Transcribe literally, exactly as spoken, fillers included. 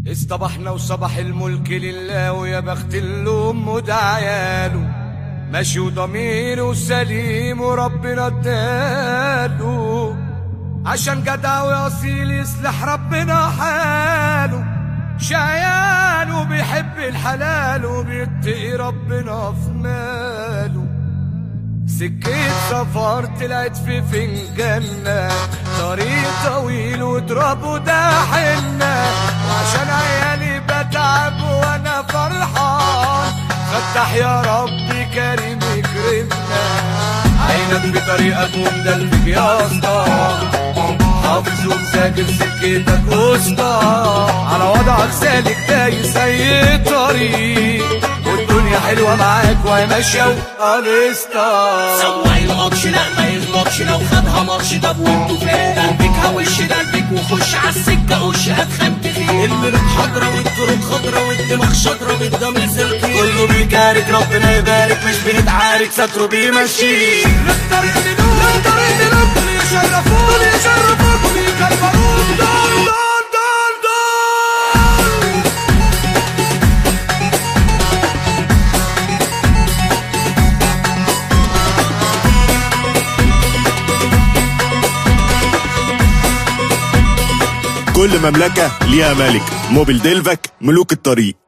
اصطبحنا وصبح الملك لله، ويا بخت الام وده عياله ماشي وضميره سليم وربنا اداله، عشان جدع واصيل يصلح ربنا حاله، شقيان وبيحب الحلال وبيتقي ربنا في ماله. سكة سفر طلعت في فنجاننا، طريق طويل وتراب ده حنا، وعشان عيالي بتعب وانا فرحان، فتح يا ربي كريم يكرمنا. عينك بطريقك ومدلبك يا اسطى، حافظ ومذاكر سكتك وسطى، على وضعك سالك دايس اي طريق، والدنيا حلوه معاك وهي ماشيه وقريستا. سواق القطش لا ما يغلطش، لو خدها ماتش طب وانتو فين؟ قلبك هوش قلبك وخش عالسكه قش هتخم تخيل، المريض حضره والطرق خضره والدماغ شاطره والدم سلكي، كله بيكارك ربنا يبارك مش بنتعارك ستره بيمشي. للطريق نلوم للطريق نلوم، دول يشرفوك دول يشرفوك وبيكبروك، دول دول دول دول. كل مملكة ليها ملك. موبيل ديلفك ملوك الطريق.